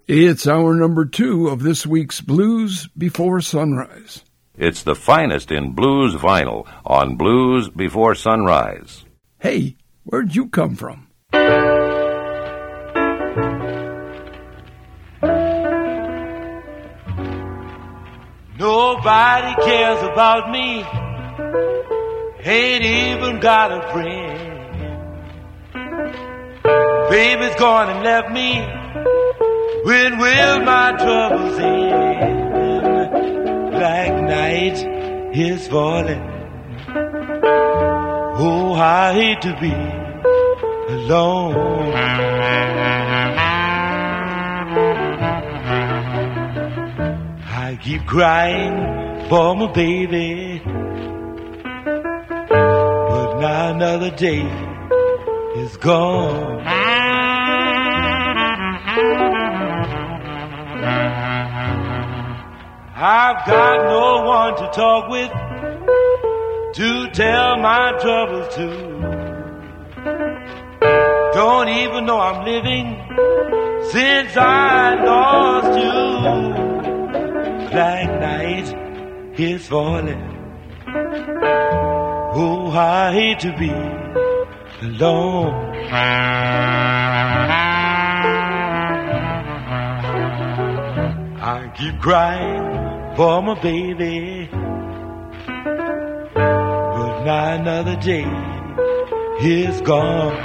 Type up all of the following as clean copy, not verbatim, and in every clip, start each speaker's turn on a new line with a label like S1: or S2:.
S1: It's hour number 2 of this week's Blues Before Sunrise.
S2: It's the finest in blues vinyl on Blues Before Sunrise.
S1: Hey, where'd you come from?
S3: Nobody cares about me, ain't even got a friend. Baby's gone and left me, when will my troubles end? Black night is falling, oh, I hate to be alone. I keep crying for my baby, but now another day is gone. I've got no one to talk with, to tell my troubles to. Don't even know I'm living since I lost you. Black night is falling, oh, I hate to be alone. I keep crying for my baby, but now another day is gone.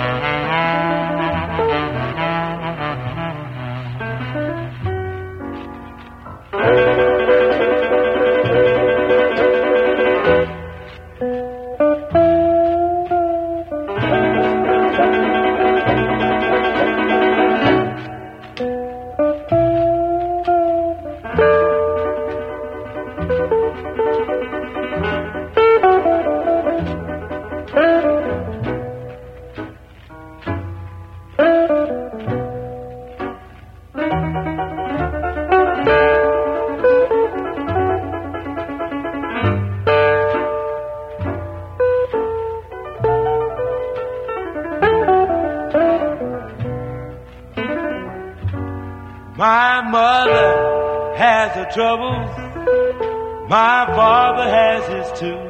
S3: My mother has her troubles, my father has his too.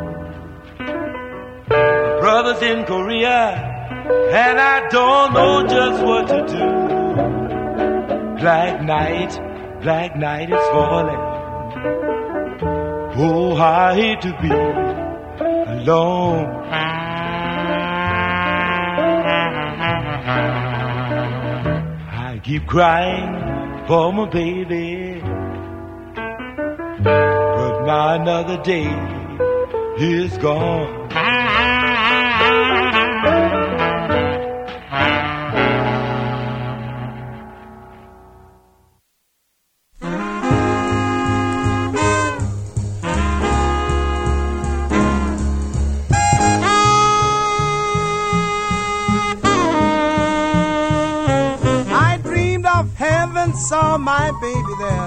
S3: Brothers in Korea, and I don't know just what to do. Black night is falling, oh, I hate to be alone. I keep crying for my baby, but now another day is gone.
S4: Saw my baby there.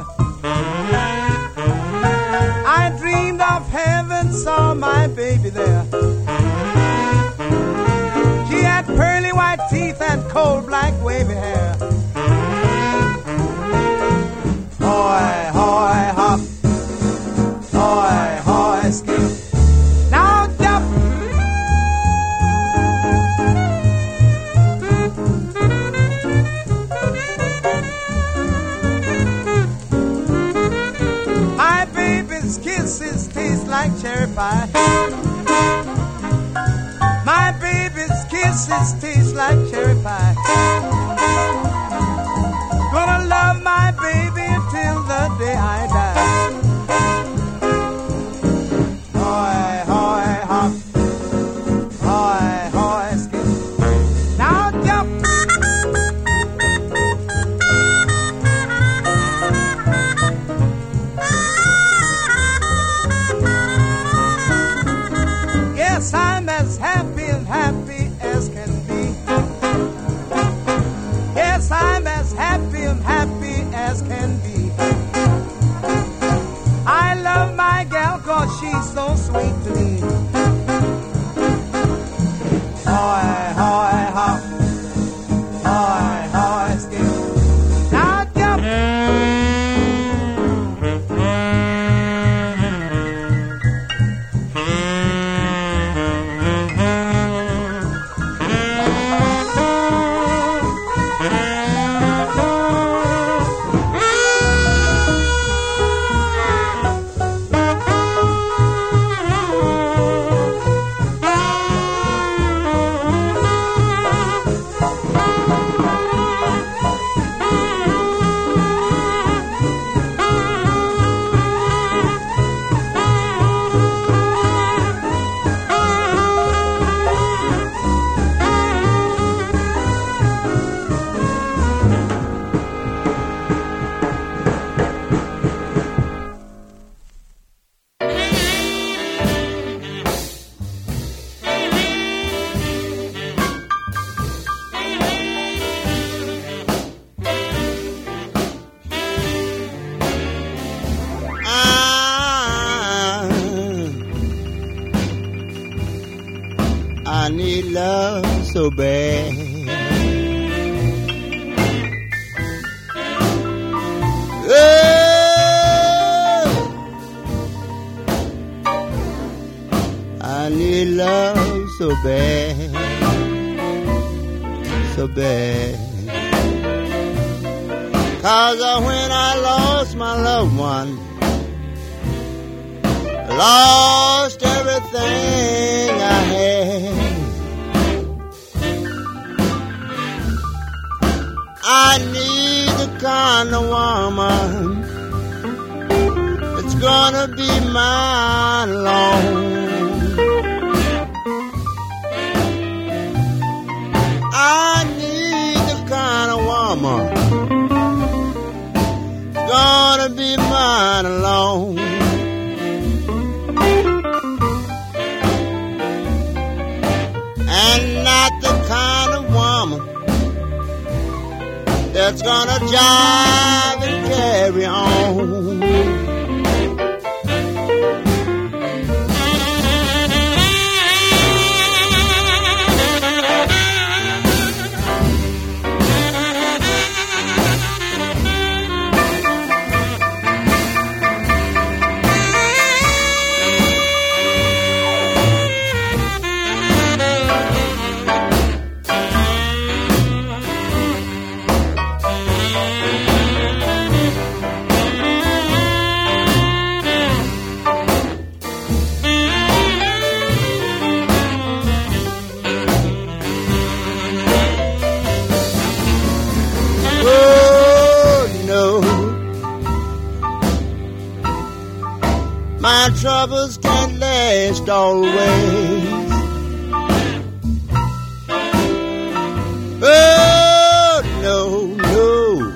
S4: I dreamed of heaven, saw my baby there. She had pearly white teeth and cold black wavy hair. Hoy, hoy, hop. Hoy, hoy, skip. Now jump. Kisses taste like cherry pie. My baby's kisses taste like cherry pie. Gonna love my baby till the day I die. Hoy, hoy, hop. Hoy, hoy, skip. Now jump. Yes, I'm as happy as can be. Yes, I'm as happy as can be. I love my gal 'cause she's so sweet to me. Hoy, hoy, hop. Hoy, hoy, skip. Now jump.
S5: need love so bad. Oh, I need love so bad, so bad. 'Cause when I lost my loved one, lost everything I had. I need the kind of woman that's gonna be mine alone. I need the kind of woman gonna be mine alone. And not the kind of woman that's gonna jive and carry on. My troubles can't last always. Oh, no, no.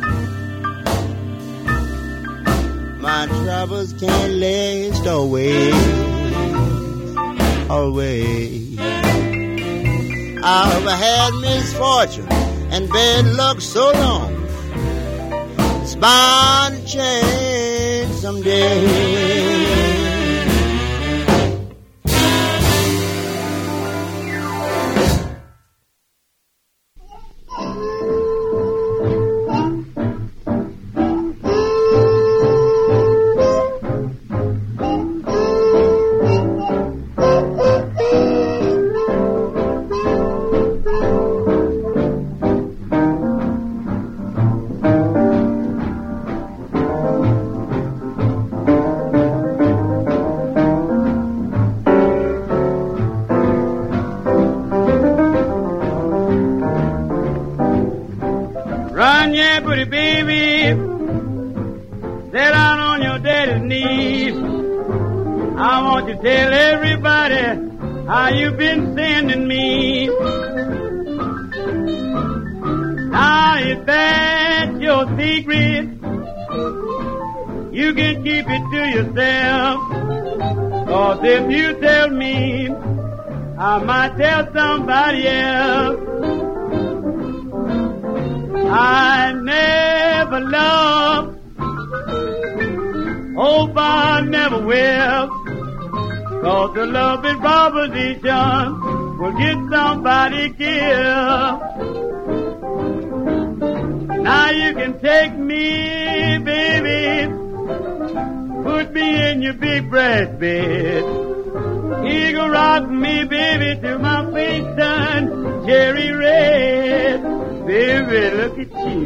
S5: My troubles can't last always, always. I've had misfortune and bad luck so long. It's bound to change someday.
S6: Run, yeah, pretty baby, sit down on your daddy's knees. I want you to tell everybody how you've been sending me. Now, if that's your secret, you can keep it to yourself. 'Cause if you tell me, I might tell somebody else. I never loved, hope I never will, 'cause the love is proposition will get somebody killed. Now you can take me, baby, put me in your big breast bed. You can rock me, baby, till my face turn cherry red. Baby, look at you.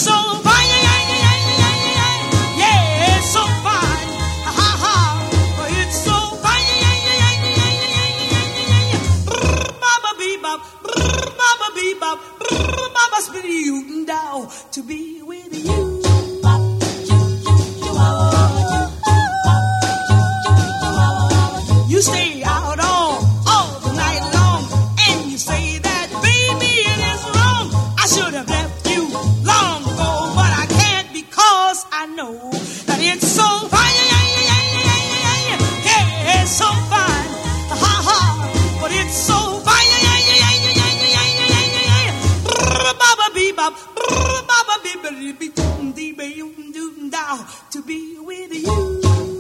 S4: so fine, yeah, it's so fine, ha ha, it's so fine, baba bebop, baba bebop, baba spinny you down to be with you. You stay out all the night long, and you say that, baby, it is wrong. I should have left you long ago, but I can't because I know that it's so fine, yeah, it's so fine, ha ha, but it's so fine, baba bebop, baba bebop, to be with you.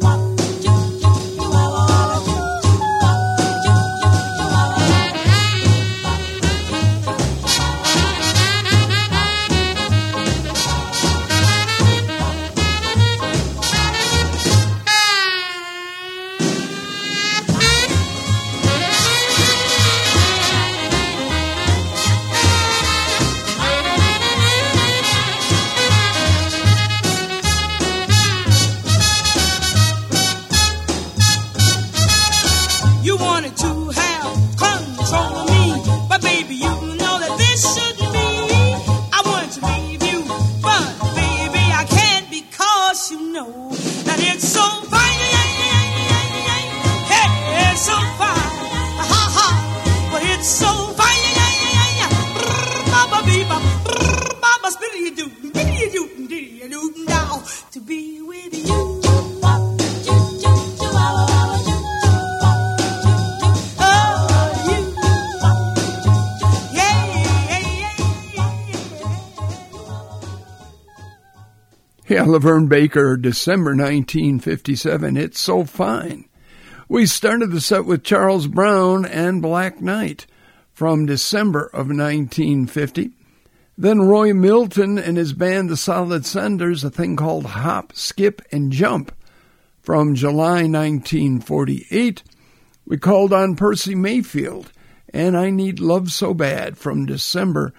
S1: Yeah, Laverne Baker, December 1957, It's So Fine. We started the set with Charles Brown and Black Knight from December of 1950. Then Roy Milton and his band The Solid Senders, a thing called Hop, Skip, and Jump from July 1948. We called on Percy Mayfield and I Need Love So Bad from December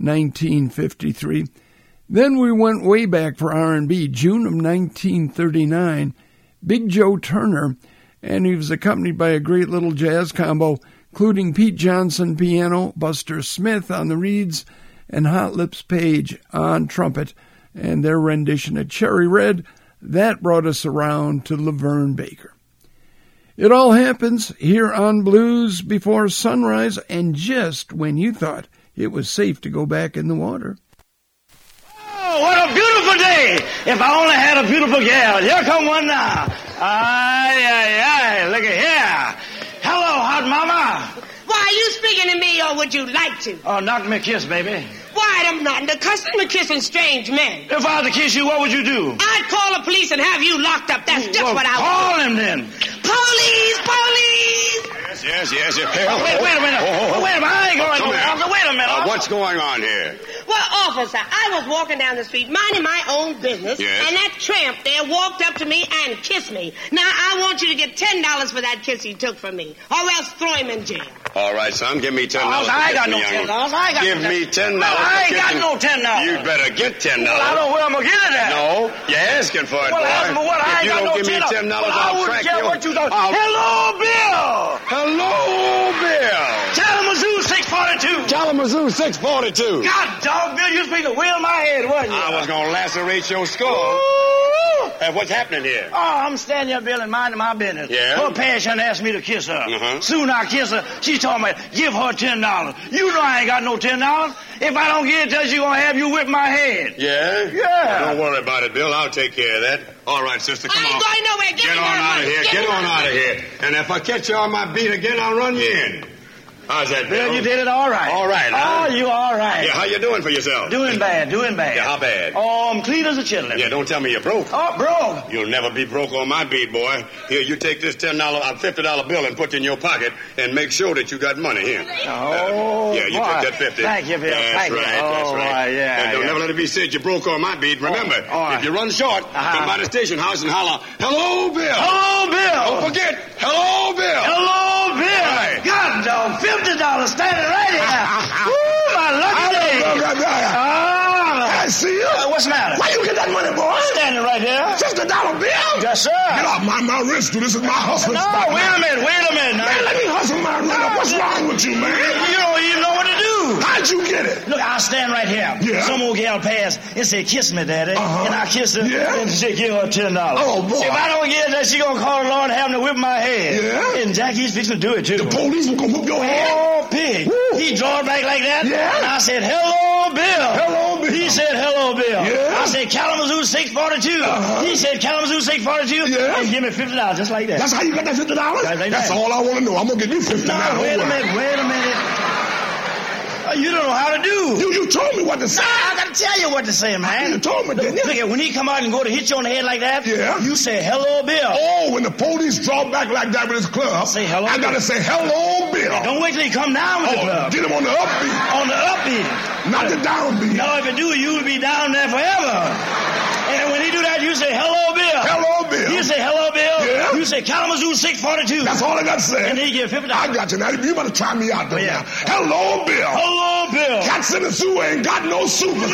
S1: 1953. Then we went way back for R&B, June of 1939, Big Joe Turner, and he was accompanied by a great little jazz combo, including Pete Johnson piano, Buster Smith on the reeds, and Hot Lips Page on trumpet, and their rendition of Cherry Red. That brought us around to Laverne Baker. It all happens here on Blues Before Sunrise, and just when you thought it was safe to go back in the water.
S6: Oh, what a beautiful day! If I only had a beautiful gal. Here come one now. Aye, look at here. Hello, hot mama.
S7: Why, are you speaking to me, or would you like to?
S6: Oh, knock me a kiss, baby.
S7: Why, I'm not in the custom of kissing strange men.
S6: If I was to kiss you, what would you do?
S7: I'd call the police and have you locked up. That's just what I would do.
S6: Call him then.
S7: Police!
S8: Yes.
S6: Wait a minute. I ain't going to. Wait a minute.
S8: What's going on here?
S7: Well, officer, I was walking down the street minding my own business,
S8: yes,
S7: and that tramp there walked up to me and kissed me. Now, I want you to get $10 for that kiss he took from me, or else throw him in jail.
S8: All right, son, give me $10.
S6: I ain't got no $10.
S8: Give me $10.
S6: I ain't got no $10.
S8: You'd better get $10.
S6: Well, I don't know where I'm going to get it at.
S8: No, you're asking for it, boy.
S6: What?
S8: If you don't give me $10, I'll track you.
S6: Hello, Bill.
S8: Hello, Bill.
S6: Kalamazoo 642.
S8: Kalamazoo 642.
S6: God dog, Bill, you was supposed to wheel my head, wasn't you?
S8: I was going to lacerate your skull. What's happening here?
S6: Oh, I'm standing here, Bill, and minding my business.
S8: Yeah?
S6: Her patient asked me to kiss her.
S8: Uh-huh.
S6: Soon I kiss her. She told me, give her $10. You know I ain't got no $10. If I don't get it to her, she gonna have you whip my head.
S8: Yeah?
S6: Yeah.
S8: Well, don't worry about it, Bill. I'll take care of that. All right, sister, come on.
S7: I ain't going nowhere.
S8: Get on out of here. Get on out of here. And if I catch you on my beat again, I'll run you in. How's that, Bill?
S6: You did it all right.
S8: All right, huh?
S6: Oh, you all right.
S8: Yeah, how you doing for yourself?
S6: Doing bad.
S8: Yeah, how bad?
S6: Oh, I'm clean as a chitlin.
S8: Yeah, don't tell me you're broke.
S6: Oh, broke.
S8: You'll never be broke on my beat, boy. Here, you take this $50 bill and put it in your pocket and make sure that you got money here.
S6: Oh,
S8: yeah, you
S6: boy.
S8: take that 50.
S6: Thank you, Bill.
S8: That's right.
S6: Oh, yeah.
S8: And don't never let it be said you broke on my beat. Remember, if you run short, come by the station house and holler, "Hello, Bill."
S6: Hello, Bill.
S8: Don't forget, hello, Bill.
S6: Hello, Bill.
S8: Right.
S6: God, dog, $50 standing right here. Woo, my lucky day.
S8: I see you.
S6: What's Yes, sir.
S9: Get off my wrist, dude. This is my hustling spot.
S6: No, wait a minute.
S9: Man, let me hustle my wrist. What's wrong with you, man?
S6: You don't even know what to do.
S9: How'd you get it?
S6: Look, I'll stand right here.
S9: Yeah.
S6: Some old gal passed and said, kiss me, Daddy.
S9: Uh-huh.
S6: And I kiss her.
S9: Yeah.
S6: And she give her $10.
S9: Oh, boy.
S6: If I don't get that, she gonna call the Lord and have me whip my head.
S9: Yeah.
S6: And Jackie's fixing to do it, too.
S9: The police were going to whip your head?
S6: Oh, pig.
S9: Woo.
S6: He drawed back like that.
S9: Yeah.
S6: And I said, hello, Bill.
S9: Hello, Bill.
S6: He said, hello, Bill.
S9: Yeah.
S6: I said, Kalamazoo 642.
S9: Uh-huh.
S6: He said, Kalamazoo 642.
S9: Yeah.
S6: And give me $50 just like that.
S9: That's how you got that $50? That's all I want to know. I'm going to give you $50.
S6: No, wait a minute. You don't know how to do.
S9: You told me what to say.
S6: I got to tell you what to say, man.
S9: You told me, didn't you?
S6: Look at when he come out and go to hit you on the head like that.
S9: Yeah.
S6: You say, hello, Bill.
S9: Oh, when the police draw back like that with his club,
S6: Say hello,
S9: I got to say, hello, Bill.
S6: Don't wait till he come down with the club.
S9: Get him on the upbeat.
S6: On the upbeat.
S9: Not the downbeat.
S6: No, if you do, you'll be down there forever. And when he do that, you say, hello, Bill.
S9: Hello, Bill.
S6: You say, hello, Bill.
S9: Yeah.
S6: You say, Kalamazoo 642.
S9: That's all I got to say.
S6: And he give $50.
S9: I got you now. You better try me out there now. Hello, Bill.
S6: Hello, Bill.
S9: Cats in the zoo ain't got no super.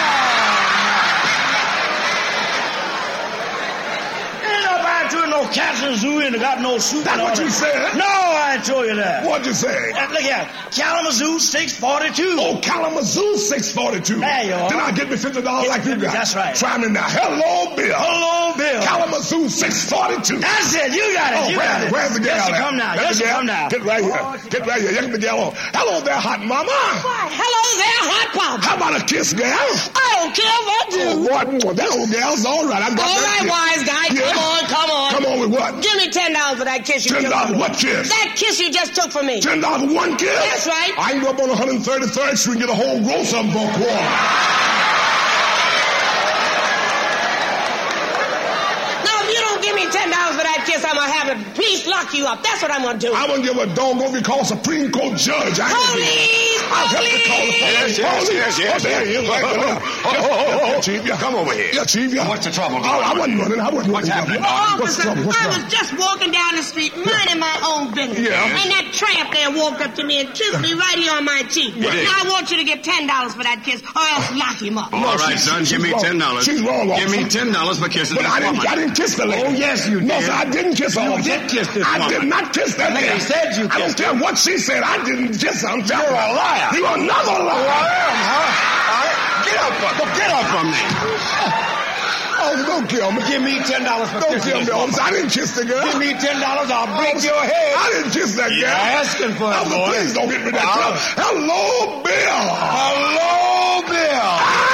S6: No cats in the zoo and got no soup.
S9: That's what you said?
S6: No, I ain't told you that.
S9: What'd you say?
S6: Look here, Kalamazoo 642.
S9: Oh, Kalamazoo 642.
S6: There you are.
S9: Then I'll get me $50 like you got.
S6: That's right.
S9: Try me now. Hello, Bill.
S6: Hello, Bill.
S9: Kalamazoo 642.
S6: That's it. You got it.
S9: Oh,
S6: you got it.
S9: where's the gal?
S6: Yes, come now. Yes, come now.
S9: Get right here. Get right here. Get the gal on. Hello there, hot mama.
S7: Why, hello there, hot pop.
S9: How about a kiss, gal?
S7: I don't care what you.
S9: Oh, what? That old gal's all right. I got
S7: All
S9: that
S7: right,
S9: kiss.
S7: wise guy.
S9: Yeah.
S7: Come on.
S9: Come on with what?
S7: Give me $10 for that kiss you took from
S9: $10
S7: me.
S9: what kiss?
S7: That kiss you just took from me.
S9: $10 for one kiss?
S7: That's right.
S9: I can go up on 133rd Street and get a whole gross of them for a quarter.
S7: Now, if you don't give me $10 for that kiss, I'm going to have the police lock you up. That's what I'm going to do.
S9: I'm going to give a doggone be called Supreme Court judge.
S7: Police!
S9: I'll have to call the police.
S8: Yes.
S9: There he is. Chief, yeah.
S8: Come over here.
S9: Yeah, Chief, yeah.
S8: What's the trouble?
S9: I wasn't running.
S8: What's happening?
S9: What's the trouble?
S7: I was just walking down the street, minding my own business.
S9: Yeah.
S7: And that tramp there walked up to me and kissed me right here on my cheek.
S8: did?
S7: Now I want you to get $10 for that kiss, or else lock him up.
S8: All right, son, give me $10.
S9: She's wrong,
S8: Give me
S9: officer.
S8: $10 for kissing
S9: But
S8: this woman.
S9: I didn't kiss the lady.
S8: Oh, yes, you did.
S9: No, sir, I didn't kiss her.
S8: You
S9: officer.
S8: did kiss this
S9: I
S8: woman.
S9: did not kiss that lady.
S8: They said you
S9: I don't
S8: kissed
S9: care what she said. I didn't kiss her. I'm telling you.
S8: You're a liar.
S9: You're another liar.
S8: Get up from me.
S9: Oh, don't kill me.
S8: Give me $10 for
S9: Don't
S8: kissing
S9: kill me,
S8: this woman.
S9: officer. I didn't kiss the girl.
S8: Give me $10, I'll break your head.
S9: I didn't kiss that girl.
S8: You're asking for it,
S9: Officer,
S8: boy.
S9: please don't get me that trouble. Hello, Bill.
S8: Hello, Bill.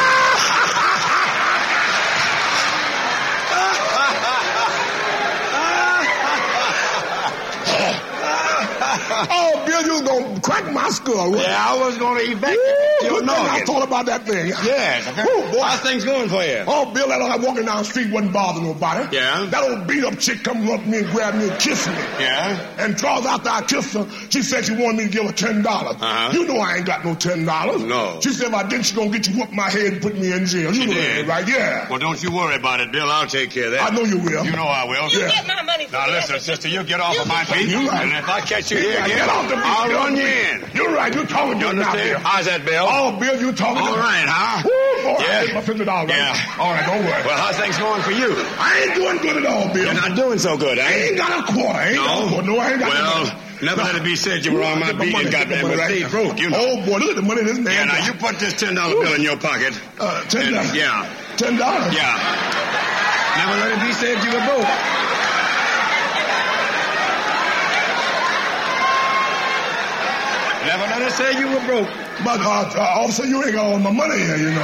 S9: Oh, Bill, you was going to crack my skull. Right?
S8: Yeah, I was going to evacuate your
S9: I
S8: noggin.
S9: thought about that thing.
S8: Yes.
S9: Woo, boy.
S8: How's things going for you?
S9: Oh, Bill, that old walking down the street wasn't bothering nobody.
S8: Yeah?
S9: That old beat-up chick come up to me and grabbed me and kissed me.
S8: Yeah?
S9: And draws after I kissed her, she said she wanted me to give her $10.
S8: Uh-huh.
S9: You know I ain't got no $10.
S8: No.
S9: She said if I didn't, she gonna get you whoop my head and put me in jail. You know
S8: did.
S9: that, right? Yeah.
S8: Well, don't you worry about it, Bill. I'll take care of that.
S9: I know you will.
S8: You know I will.
S7: You get my money for
S8: Now,
S7: that.
S8: listen, sister, you get off of my feet.
S9: You're right.
S8: And if I catch you here
S9: Yeah,
S8: again,
S9: get off the beat.
S8: I'll
S9: Get off
S8: run
S9: the
S8: you
S9: beat.
S8: in.
S9: You're right. You're talking
S8: You
S9: to me now,
S8: understand?
S9: Bill.
S8: How's that, Bill?
S9: Oh, Bill, you talking to
S8: All
S9: me.
S8: right, huh?
S9: Woo, boy,
S8: Yeah.
S9: I get my $50. Right?
S8: Yeah.
S9: All right, don't worry.
S8: Well, how's things going for you?
S9: I ain't doing good at all, Bill.
S8: You're not doing so good,
S9: I
S8: eh?
S9: ain't got a quarter. I ain't got a quarter. No, I ain't got no
S8: Well,
S9: money.
S8: never let it be said you were on my beat and got
S9: that
S8: them stayed broke, you know.
S9: Oh, boy, look at the money this man
S8: Yeah, now
S9: got.
S8: you put this $10 bill in your pocket.
S9: $10.
S8: Yeah.
S9: $10?
S8: Yeah. Never let it be said you were broke. Never let it say you were broke.
S9: But, officer, you ain't got all my money here, you know.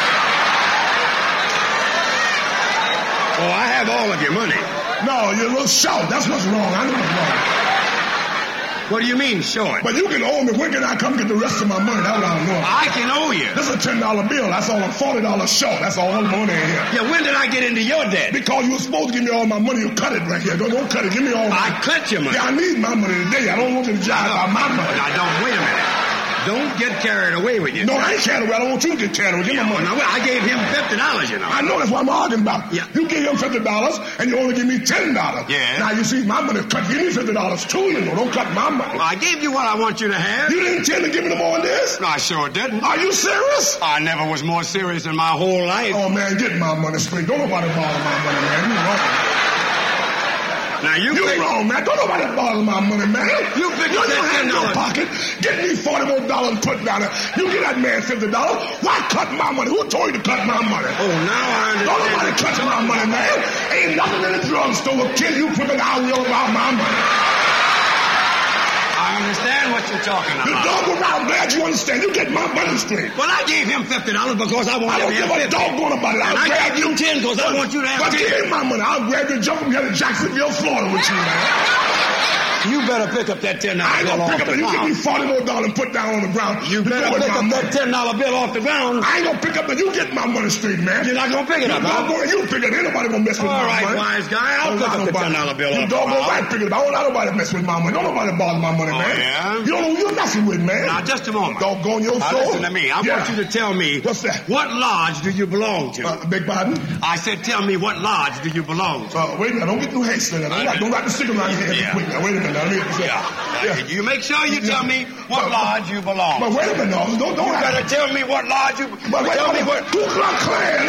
S8: Oh, I have all of your money.
S9: No, you're a little short. That's what's wrong. I know what's wrong.
S8: What do you mean, short?
S9: But you can owe me. When can I come get the rest of my money? That's what I know.
S8: I can owe you.
S9: This is a $10 bill. That's all. I'm $40 short. That's all the money in here.
S8: Yeah, when did I get into your debt?
S9: Because you were supposed to give me all my money. You cut it right here. Don't cut it. Give me all my
S8: I cut your money.
S9: Yeah, I need my money today. I don't want you to jive about my money.
S8: Now, don't, wait a minute. Don't get carried away with you.
S9: No, I ain't carried away. I don't want you to get carried away. Give me my money.
S8: Now, I gave him $50, you know.
S9: I know, that's what I'm arguing about.
S8: Yeah.
S9: You give him $50 and you only give me $10.
S8: Yeah.
S9: Now, you see, my money cut. Give me $50 too, you know. Don't cut my money.
S8: Well, I gave you what I want you to have.
S9: You didn't intend to give me no more than this?
S8: No, I sure didn't.
S9: Are you serious?
S8: I never was more serious in my whole life.
S9: Oh, man, get my money straight. Don't nobody bother my money, man. You wrong.
S8: Now, you
S9: wrong, man. Don't nobody bother my money, man.
S8: You figure that
S9: in your pocket. Get me $40 more and put down there. You give that man $50. Why cut my money? Who told you to cut my money?
S8: Oh, now I understand.
S9: Don't nobody cut my money, man. Ain't nothing in the drugstore will kill you quicker than I will about my money.
S8: I understand what you're talking about.
S9: You dog around, glad you understand. You get my money straight.
S8: Well, I gave him $50 because I wanted him.
S9: I don't give a doggone about it.
S8: And I gave you 10 because I want you to have 10.
S9: But give me my money. I'll grab you and jump from here to Jacksonville, Florida with you, man.
S8: You better pick up that $10 bill
S9: I ain't gonna
S8: off
S9: pick
S8: the
S9: up. You give me
S8: ground.
S9: $40 more and put down on the ground.
S8: You better pick up that $10 bill off the ground.
S9: I ain't gonna pick up the. You get my money straight, man.
S8: You're not gonna pick it up, huh?
S9: You pick it. Ain't nobody gonna mess with my money.
S8: All right, wise guy. I'll pick up the $10 bill
S9: You
S8: off the
S9: doggone
S8: ground.
S9: right pick it up. I don't let nobody mess with my money. Don't nobody bother my money, man.
S8: Yeah?
S9: You don't know who you're messing with, man.
S8: Now, just a moment.
S9: Doggone your soul.
S8: Listen to me. I want you to tell me.
S9: What's that?
S8: What lodge do you belong to?
S9: Beg pardon?
S8: I said, tell me what lodge do you belong to?
S9: Wait a minute. Don't get too hasty. Don't write the stick around your head quick. Now, wait a minute. Let me get this out.
S8: You make sure you tell me what lodge you belong to.
S9: But wait a minute. Don't
S8: you better tell me what lodge you.
S9: But wait
S8: tell
S9: a
S8: me
S9: minute.
S8: what.
S9: Ku Klux Klan.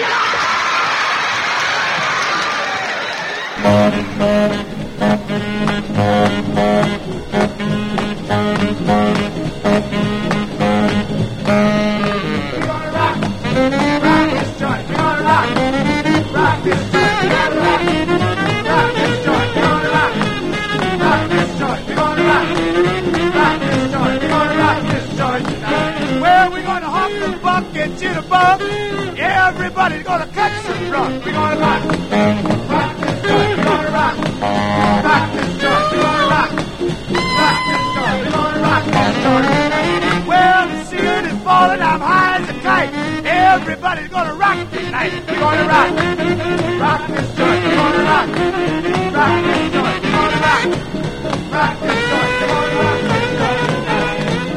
S6: Well, we're gonna hop the bucket, jitterbug. Everybody's gonna cut some rock. We're gonna rock this joint. We're gonna rock. Rock this joint. We're gonna rock. Rock this joint. We're gonna rock this joint. Well, the ceiling is falling. I'm high as a kite. Everybody's gonna rock tonight. We're gonna rock. Rock this joint. We're gonna rock. Rock this joint. We're gonna rock. Rock this joint. We're gonna rock this joint tonight.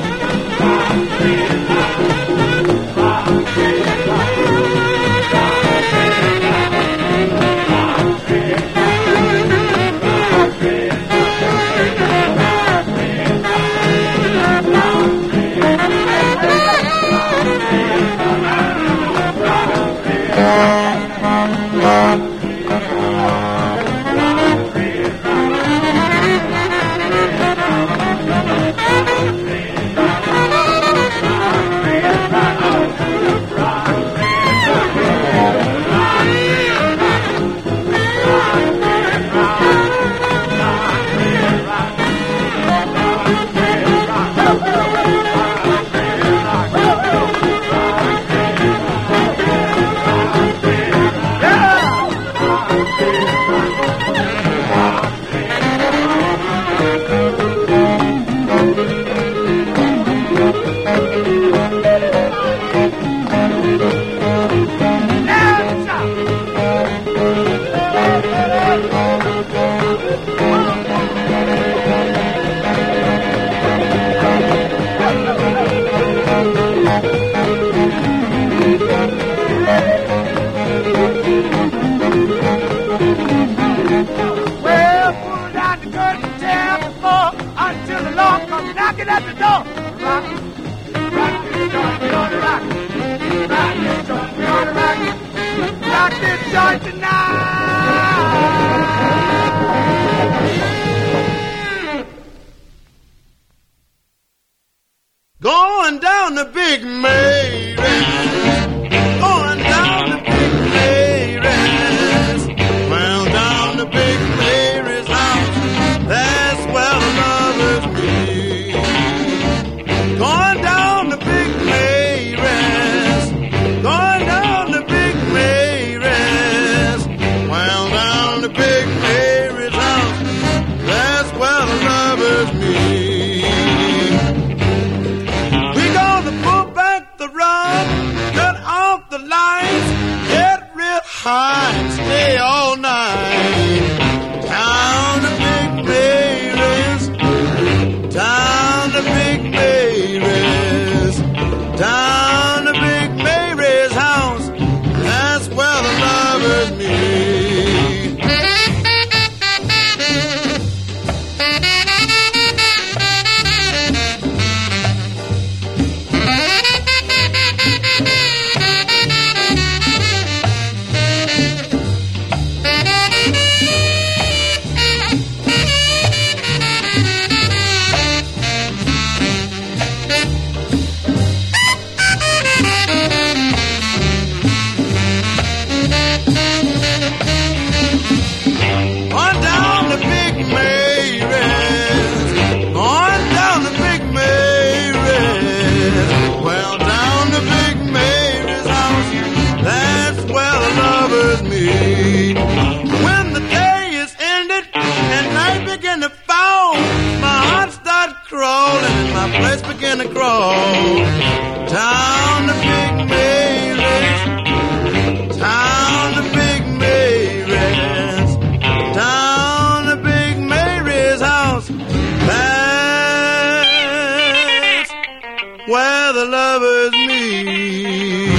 S6: Well, pull down the curtain, tear the floor until the Lord comes knocking at the door. Rock, rock this joint, we're gonna rock. Rock this joint, we're gonna rock. Rock this joint tonight.
S5: Going down the Big Mary's. Going down the Big Mary's. Well, down the Big Mary's house. That's where the lovers meet. Going down the Big Mary's. Going down the Big Mary's. Well, down the Big Mary's house. That's where the lovers meet. We're gonna pull back the rug, cut off the lights, get real high and stay all night. Down to Big Mary's, down to Big Mary's. let's begin to crawl down the Big Mary's, down the Big Mary's, down the Big Mary's house. That's where the lovers meet.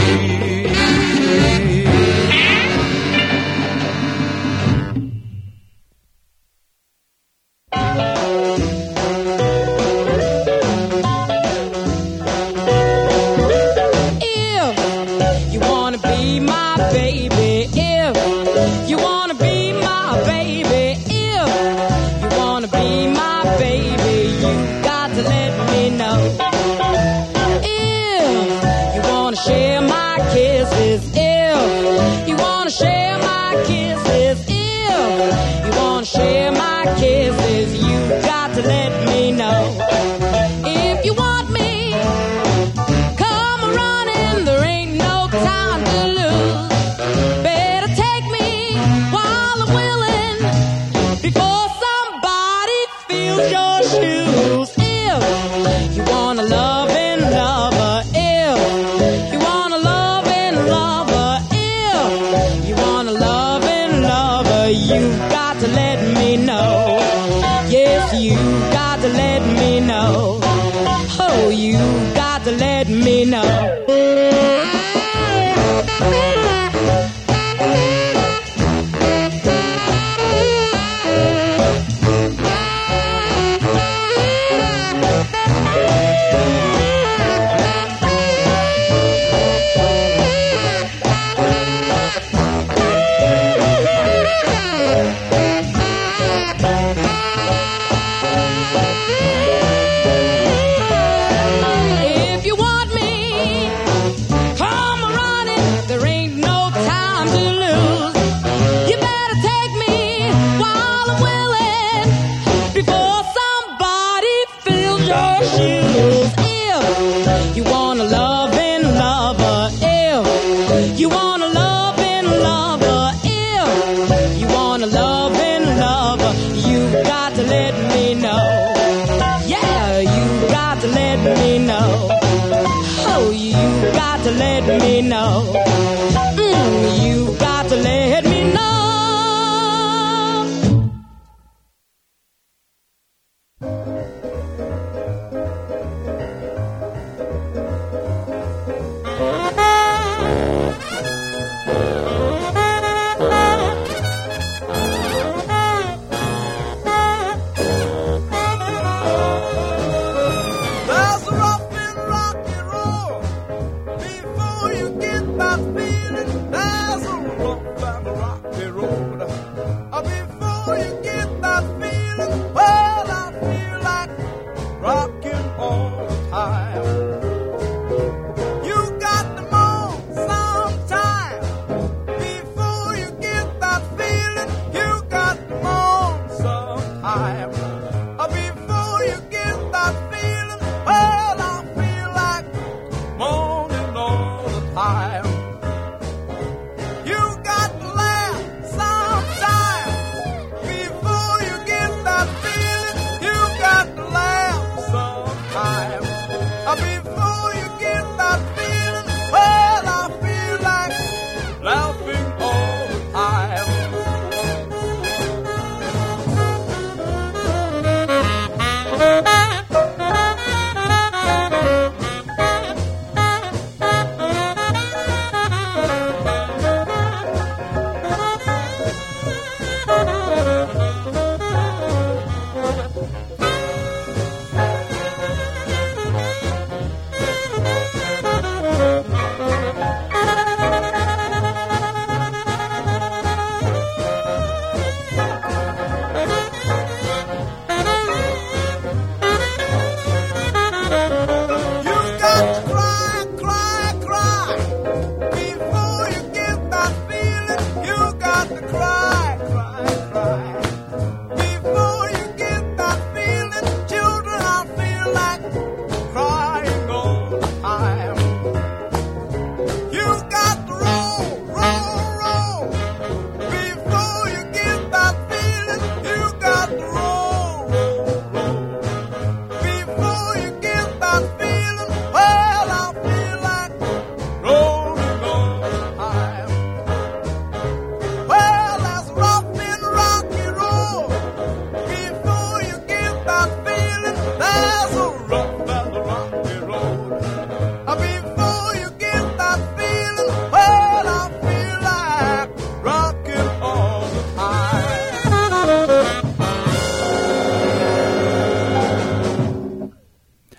S5: Before you get that feeling, well, I feel like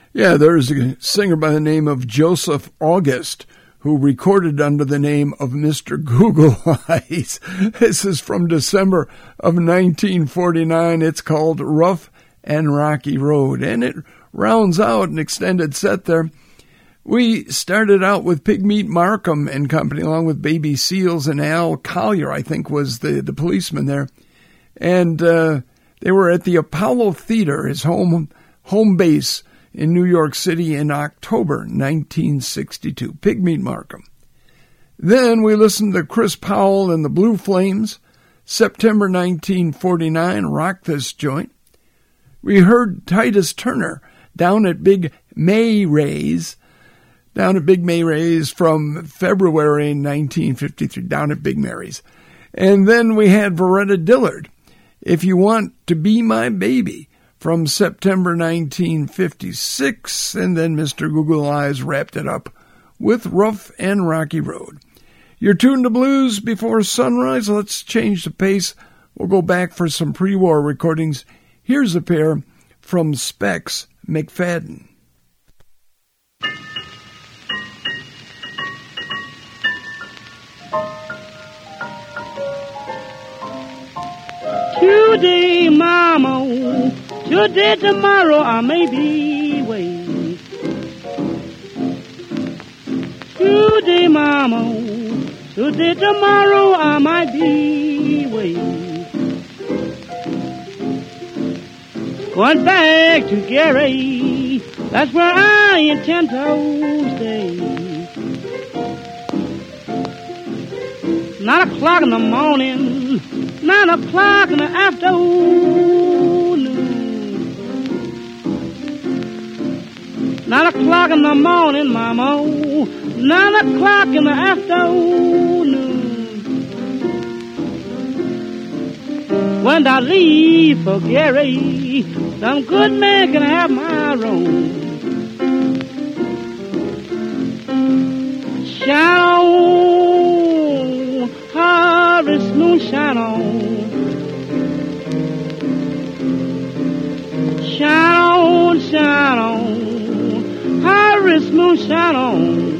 S1: Yeah, there's a singer by the name of Joseph August who recorded under the name of Mr. Google Eyes. This is from December of 1949. It's called Rough and Rocky Road, and it rounds out an extended set there. We started out with Pigmeat Markham and company, along with Baby Seals, and Al Collier, I think, was the policeman there. And they were at the Apollo Theater, his home base in New York City in October 1962. Pigmeat Markham. Then we listened to Chris Powell and the Blue Flames, September 1949, Rock This Joint. We heard Titus Turner down at Big May Ray's from February 1953, down at Big Mary's. And then we had Veretta Dillard, If You Want to Be My Baby, from September 1956, and then Mr. Google Eyes wrapped it up with Rough and Rocky Road. You're tuned to Blues Before Sunrise. Let's change the pace. We'll go back for some pre-war recordings. Here's a pair from Specs McFadden.
S6: Today, mama, today, tomorrow, I may be away. Today, mama, today, tomorrow, I might be away. Going back to Gary, that's where I intend to stay. 9 o'clock in the morning, 9 o'clock in the afternoon. 9 o'clock in the morning, mama. 9 o'clock in the afternoon. When I leave for Gary, some good man can have my room. Shine on, harvest moon, shine on. Shine on, harvest moon, shine on.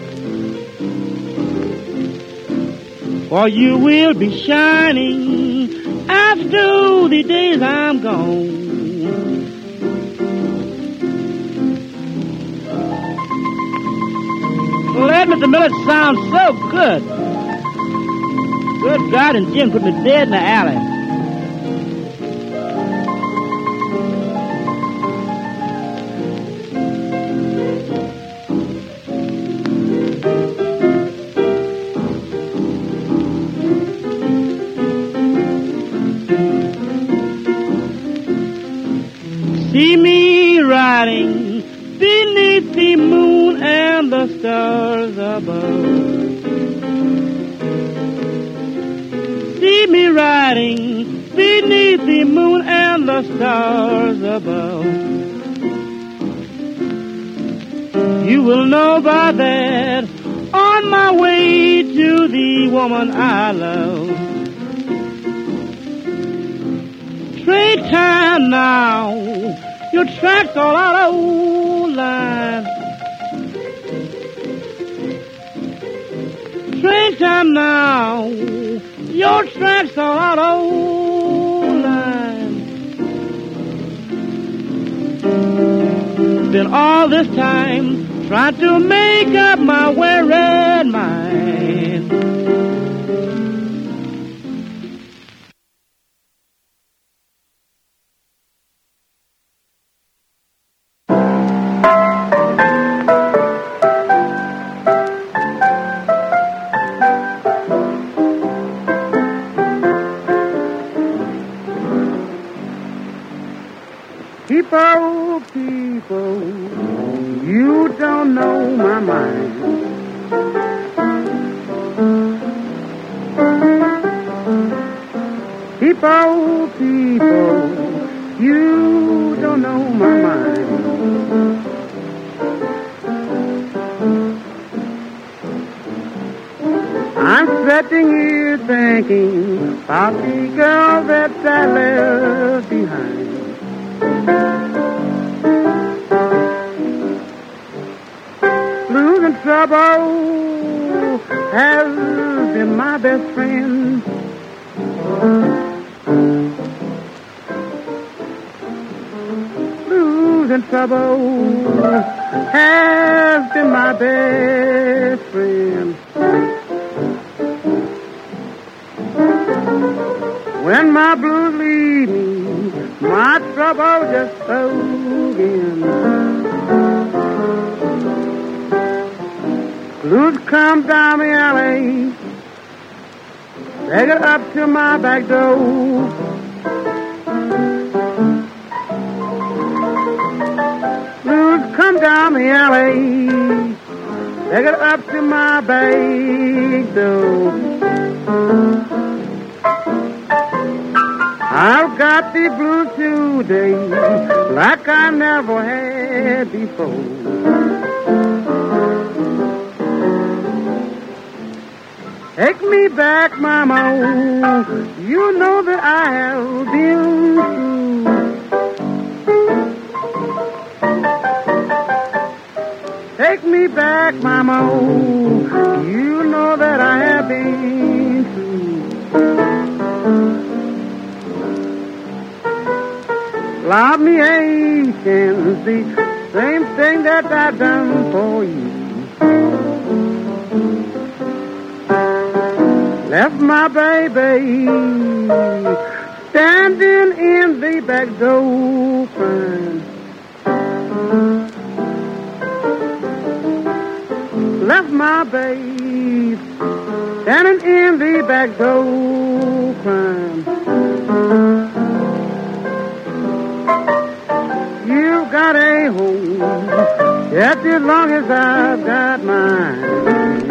S6: For you will be shining after the days I'm gone. Let Mr. Miller sound so good. Good God, and Jim put me dead in the alley. See me riding beneath the moon and the stars above. See me riding beneath the moon and the stars above. You will know by that on my way to the woman I love. Trade time now, your tracks all out of line. Train time now, your tracks all out of line. Been all this time trying to make up my wearied mind. People, you don't know my mind. People, you don't know my mind. I'm sitting here thinking about the girl that I left behind. trouble has been my best friend. Blues and trouble has been my best friend. When my blues leave me, my trouble just flows in. Blues come down the alley, they get up to my back door. Blues come down the alley, they get up to my back door. I've got the blues today like I never had before. Take me back, Mama, you know that I have been through. Take me back, Mama, you know that I have been through. Love me Haitians, the same thing that I done for you. Left my baby standing in the back door crying. Left my babe standing in the back door crying. You've got a home just as long as I've got mine.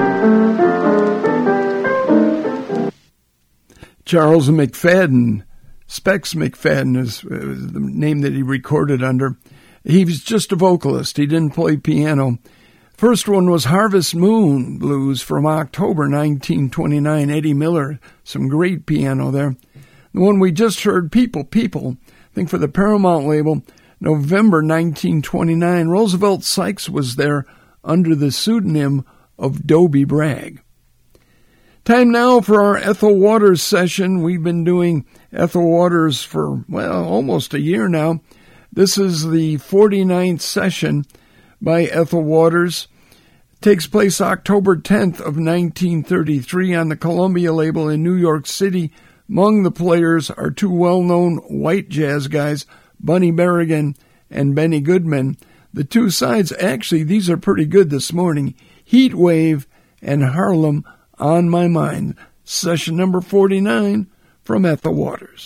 S1: Charles McFadden, Specs McFadden is the name that he recorded under. He was just a vocalist. He didn't play piano. First one was Harvest Moon Blues from October 1929. Eddie Miller, some great piano there. The one we just heard, People, People, I think for the Paramount label, November 1929. Roosevelt Sykes was there under the pseudonym of Dobie Bragg. Time now for our Ethel Waters session. We've been doing Ethel Waters for, well, almost a year now. This is the 49th session by Ethel Waters. It takes place October 10th of 1933 on the Columbia label in New York City. Among the players are two well-known white jazz guys, Bunny Berrigan and Benny Goodman. The two sides, actually, these are pretty good this morning. Heat Wave and Harlem on My Mind. Session number 49 from Ethel Waters.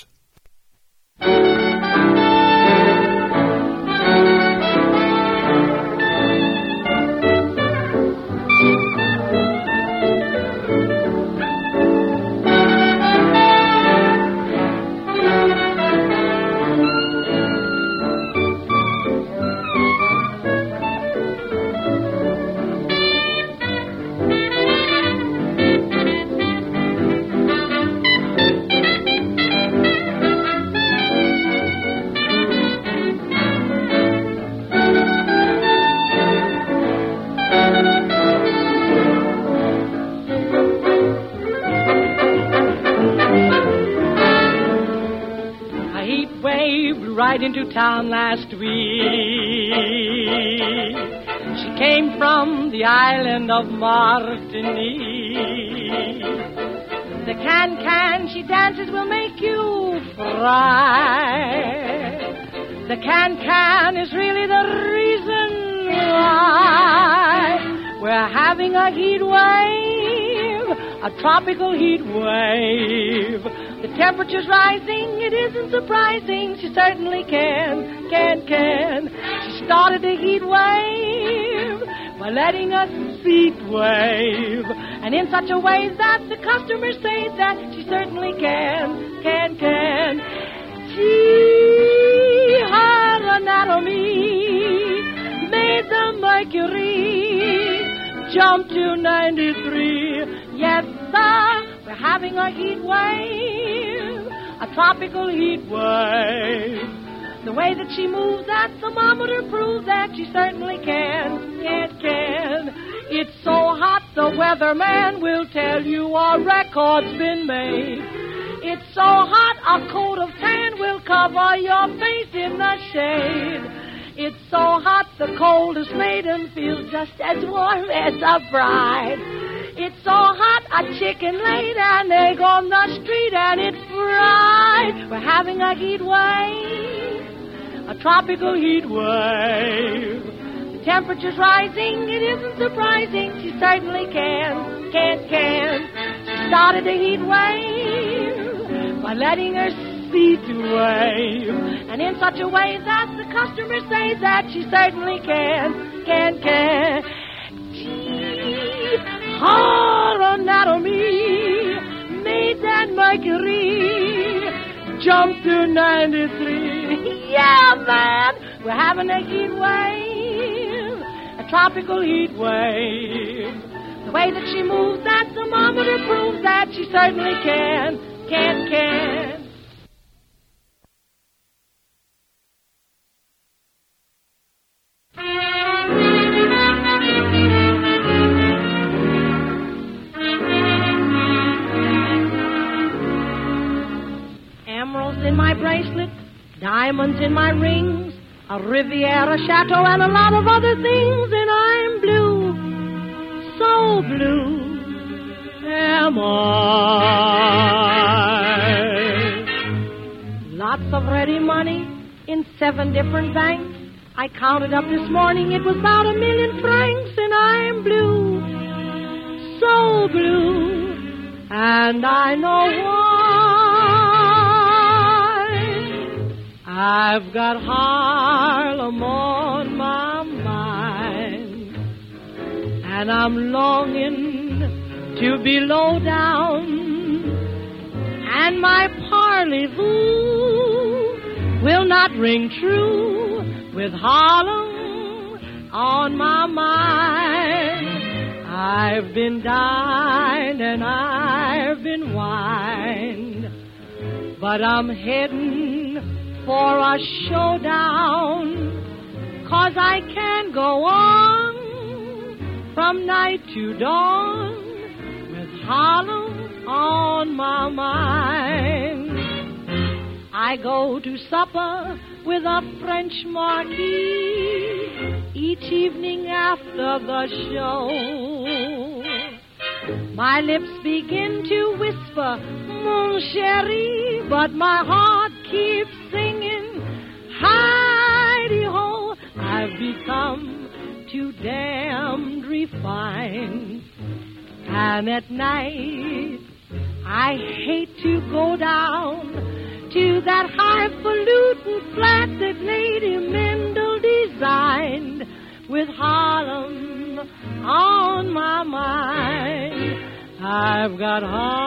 S10: Right into town last week. She came from the island of Martinique. The can-can she dances will make you fry. The can-can is really the reason why we're having a heat wave, a tropical heat wave. The temperature's rising, it isn't surprising. She certainly can. She started a heat wave by letting us heat wave. And in such a way that the customers say that she certainly can. She, her anatomy made the mercury jump to 93. Yes, sir, we're having a heat wave, a tropical heat wave. The way that she moves, that thermometer proves that she certainly can. It's so hot the weatherman will tell you a record's been made. It's so hot a coat of tan will cover your face in the shade. It's so hot the coldest maiden feels just as warm as a bride. It's so hot a chicken laid an egg on the street and it's fried. We're having a heat wave, a tropical heat wave. The temperature's rising, it isn't surprising. She certainly can. She started a heat wave by letting her seat wave, and in such a way that the customers say that she certainly can. Gee, her anatomy made that Mercury jump to 93. Yeah, man, we're having a heat wave, a tropical heat wave. The way that she moves, that thermometer proves that she certainly can. Emeralds in my bracelet, diamonds in my rings, a Riviera chateau and a lot of other things, and I'm blue, so blue am I. Lots of ready money in 7 different banks. I counted up this morning, it was about 1 million francs, and I'm blue, so blue, and I know why. I've got Harlem on my mind, and I'm longing to be low down, and my parlez-vous will not ring true with Harlem on my mind. I've been dined and I've been wined, but I'm heading for a showdown, 'cause I can't go on from night to dawn with Harlem on my mind. I go to supper with a French marquis each evening after the show. My lips begin to whisper, mon chéri, but my heart keeps singing, hi-de-ho. I've become too damned refined, and at night I hate to go down to that highfalutin flat that Lady Mendel designed with Harlem on my mind. I've got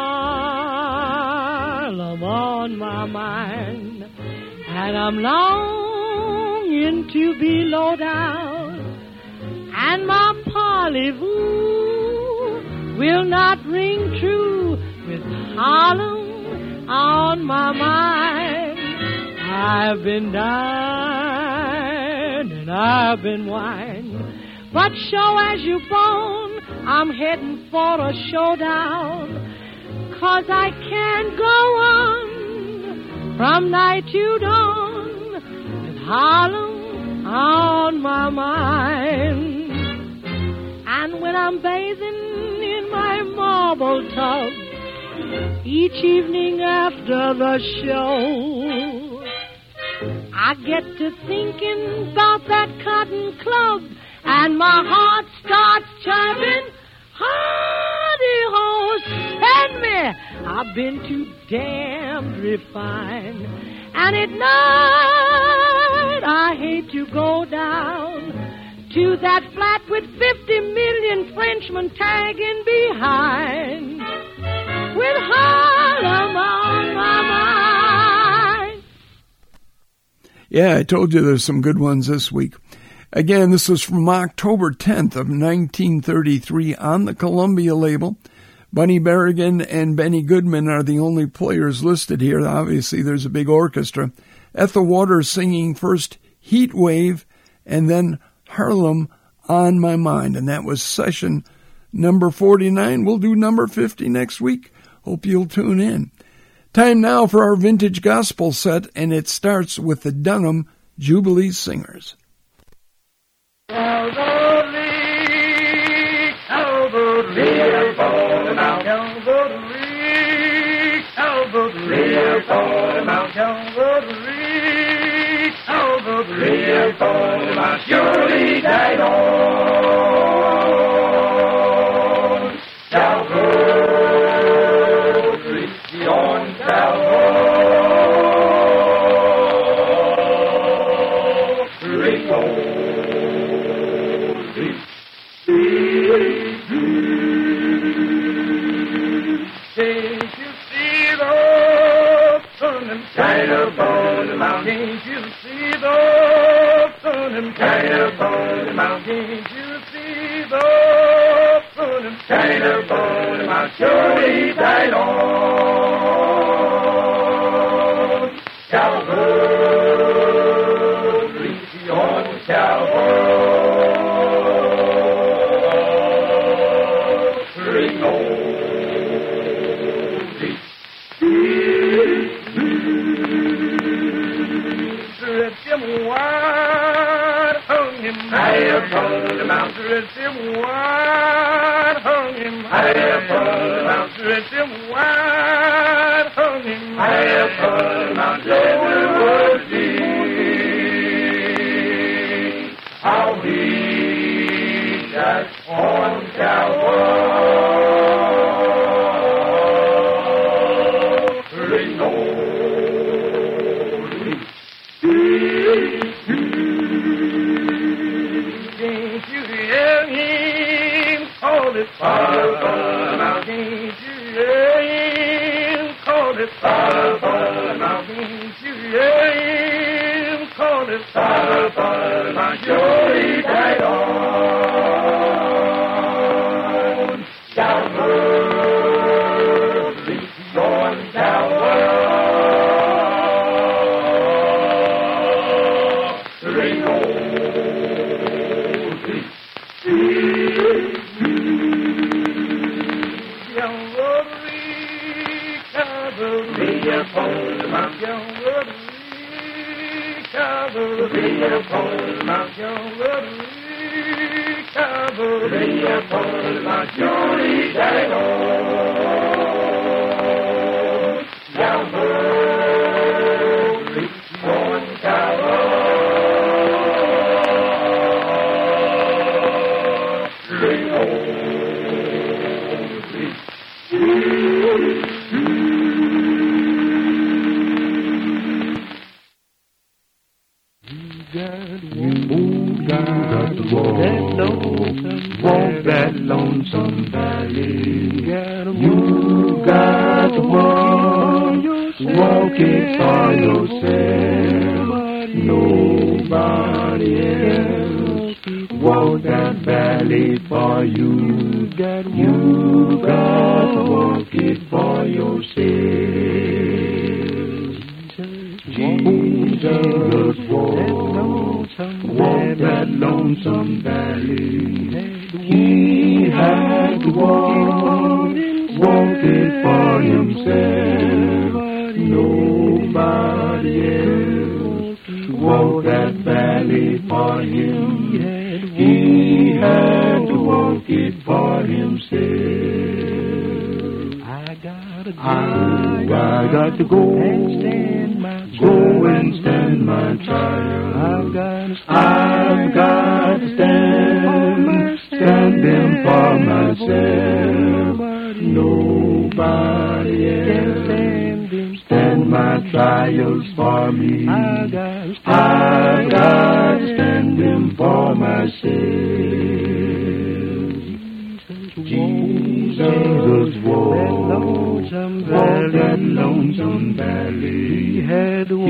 S10: Harlem on my mind, and I'm longing to be low down, and my parlez-vous will not ring true with Harlem on my mind. I've been dined and I've been wined, but show as you bone, I'm heading for a showdown, 'cause I can't go on from night to dawn with Harlem on my mind. And when I'm bathing in my marble tub each evening after the show, I get to thinking about that Cotton Club, and my heart starts chirping, hi-de-ho, send me. I've been too damned refined, and at night I hate to go down to that flat with 50 million Frenchmen tagging behind with Harlem on my mind.
S1: Yeah, I told you there's some good ones this week. Again, this was from October 10th of 1933 on the Columbia label. Bunny Berrigan and Benny Goodman are the only players listed here. Obviously, there's a big orchestra. Ethel Waters singing first Heat Wave and then Harlem on my mind. And that was session number 49. We'll do number 50 next week. Hope you'll tune in. Time now for our vintage gospel set, and it starts with the Dunham Jubilee Singers.
S6: Calvary, Calvary, upon the mount. Calvary, Calvary, upon the mount. Calvary, Calvary, upon the mount. Surely died on Calvary, on Calvary, glory. Can't you see the sun and shine upon the mountain? Can't you see the sun and shine upon the mountain? Can't you see the sun and shine upon the mountain? Surely died on Calvary, on Calvary, glory. Stretch him wide, hung him high upon the mountain. Stretch him wide, hung him high upon the mountain. Stretch him wide, hung him high upon the mountain. Glory would be how he died on Calvary, glory. Can't you hear him call it Father? Now can't you hear him call it Father? Now can't you hear him call it Father? Now surely died on Calvary, on Calvary, glory. Calvary, upon the mount. Calvary, upon the mount. Calvary, upon the mount. Surely died on Calvary, on Calvary, glory.
S11: Walk that lonesome valley. You got to walk it for yourself. Nobody else walk that valley for you. You got to walk it for yourself. Jesus walk that lonesome valley. He had to walk it for himself. Nobody else walk that valley for him. He had to walk it for himself. I got to go and stand my trial. I've got to stand them for myself. Nobody else stand my trials for me. I've got to stand them for myself. Jesus walked that lonesome valley. He had to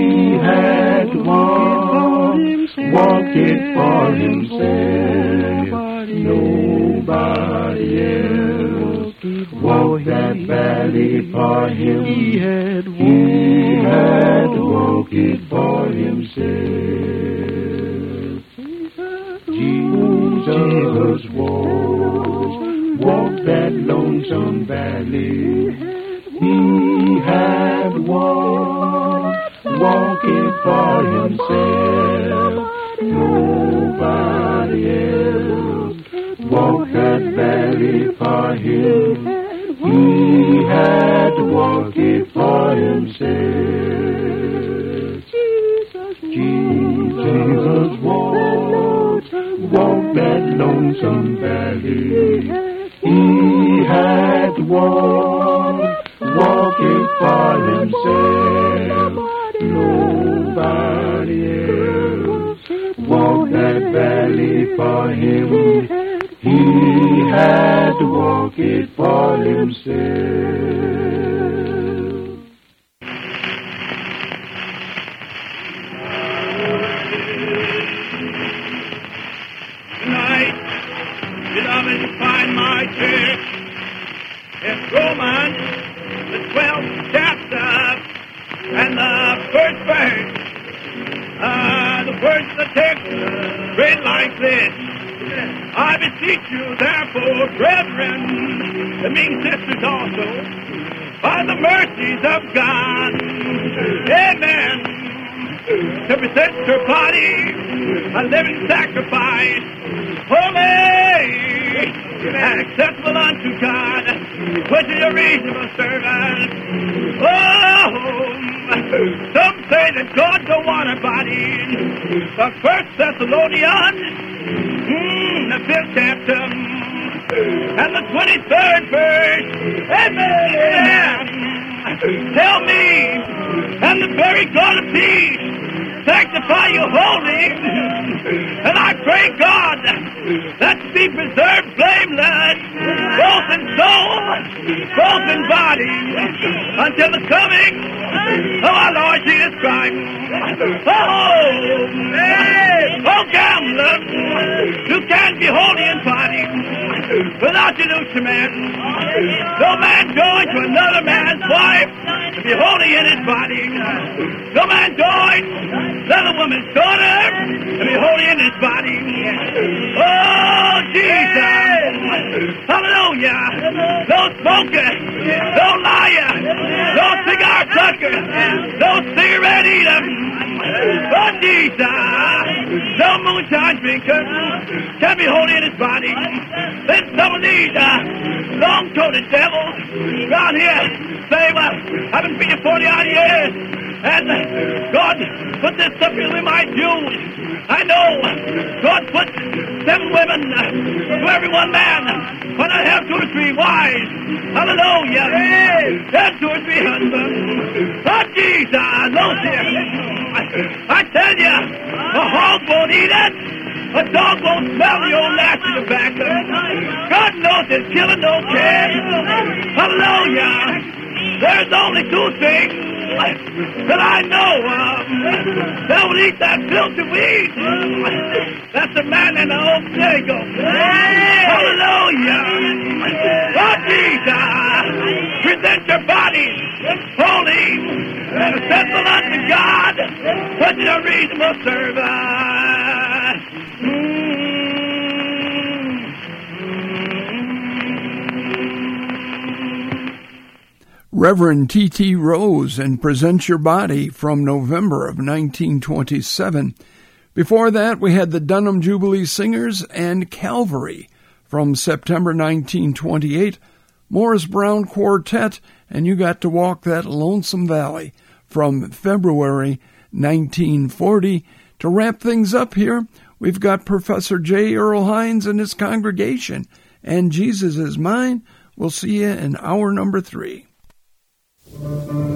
S11: walk it for himself. Nobody else walked that valley for him. He had to walk it for himself. Jesus Jesus walked that lonesome valley. He had walking for himself. Nobody else walked that valley for him. He had to walk it for himself. Jesus walked that lonesome valley. He had to walk it for himself. Nobody else walked that valley for him. He had to walk it for himself.
S6: Tonight, beloved, find my text. It's Romans, the 12th chapter, and the first verse. The words of the text read like this. I beseech you, therefore, brethren, and mean sisters also, by the mercies of God, amen, to present your body a living sacrifice, holy and acceptable unto God, which is your reasonable service. Oh, some say that God don't want a body. But 1 Thessalonians, the 5th chapter, and the 23rd verse, amen. Tell me, and the very God of peace, sanctify you wholly, and I pray God that you be preserved blameless, both in soul, both in body, until the coming of our Lord Jesus Christ. Oh, gambler, you can't be holy in body without your nutriment. No man joins to another man's wife to be holy in his body. No man joins another woman's daughter to be holy in his body. Oh, Jesus! Hallelujah! No smoker, no liar, no cigar sucker, no cigarette eater. Oh, Jesus! No moonshine drinker can be holy in his body. Then some of these long-throated devils around here say, well, I've been preaching 40-odd years, and God put this stuff in my Jews. I know God put 7 women to every one man. Why not have 2 or 3 wives? Hallelujah. Have 2 or 3 husbands. Oh, Jesus, no dear. I tell you, a hog won't eat it. A dog won't smell the old nasty tobacco. God knows it's killing no kids. Hallelujah. There's only 2 things that I know of that will eat that filthy weed. That's the man and the old Jago. Hallelujah. Oh, Jesus. Present your bodies holy and acceptable unto God, which is a reasonable service.
S1: Reverend T.T. Rose and Present Your Body from November of 1927. Before that, we had the Dunham Jubilee Singers and Calvary from September 1928, Morris Brown Quartet, and You Got to Walk That Lonesome Valley from February 1940. To wrap things up here, we've got Professor J. Earl Hines and his congregation, and Jesus Is Mine. We'll see you in hour number 3.